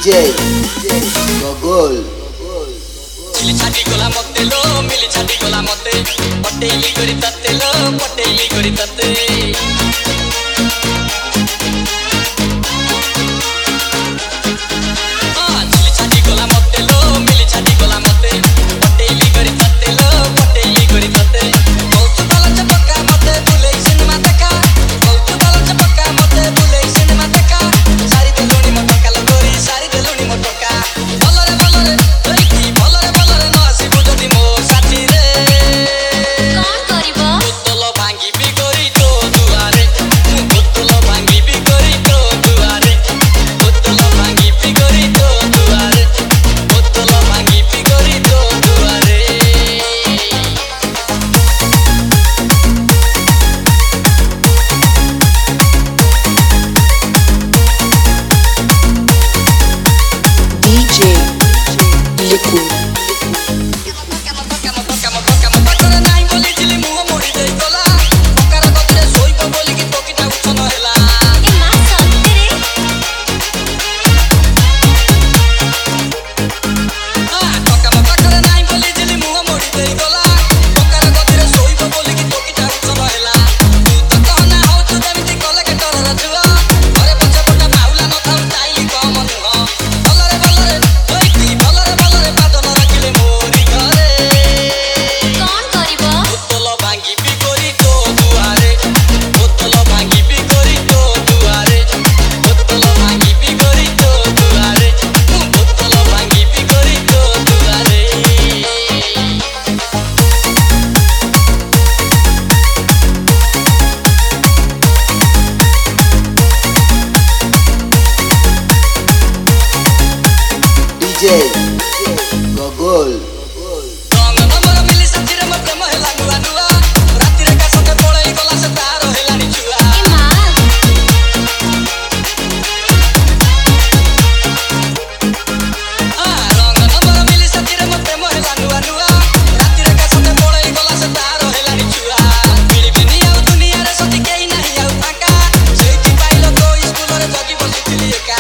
DJ Gogol मिली छाटी गोला मते लो मिली छाटी गोला मते पटेली करी तते लो पटेली करी तते मिली छाटी गोला मते लो मिली छाटी गोला मते पटेली करी तते लो पटेली करी तते बहुत बाला चपका मते बुले सिनेमा देखा बहुत बाला चपका मते बुले सिनेमा देखा सारी देलुनी मोटका लगोरी सारी देलुनी मोटका भलरे भलरे लईकी भलरे भलरे नसिबो जदी मो साथी रे कौन करिबो बोतल भांगी भी करी तो दुआरे बोतल भांगी भी करी तो दुआरे बोतल भांगी भी करी तो दुआरे बोतल भांगी भी करी तो दुआरे DJ Liquid ए मां सत्ते रे कौन करिबो बोतल भांगी भी करी तो दुआरे बोतल भांगी भी करी तो दुआरे बोतल भांगी भी करी तो दुआरे बोतल भांगी भी करी तो दुआरे DJ Gogol रंग नंबर मिली सचिरे म प्रेम हेला नुआ नुआ राति रे का सके पळई गला से तार हेलानी छुआ ए मां रंग नंबर मिली सचिरे म प्रेम हेला नुआ नुआ राति रे का सके पळई गला से तार हेलानी छुआ मिली बिनी आउ दुनिया रे सती केही नाही आउ फाका सेठी पाइलो तो स्कूल रे जगी बसिथिली एका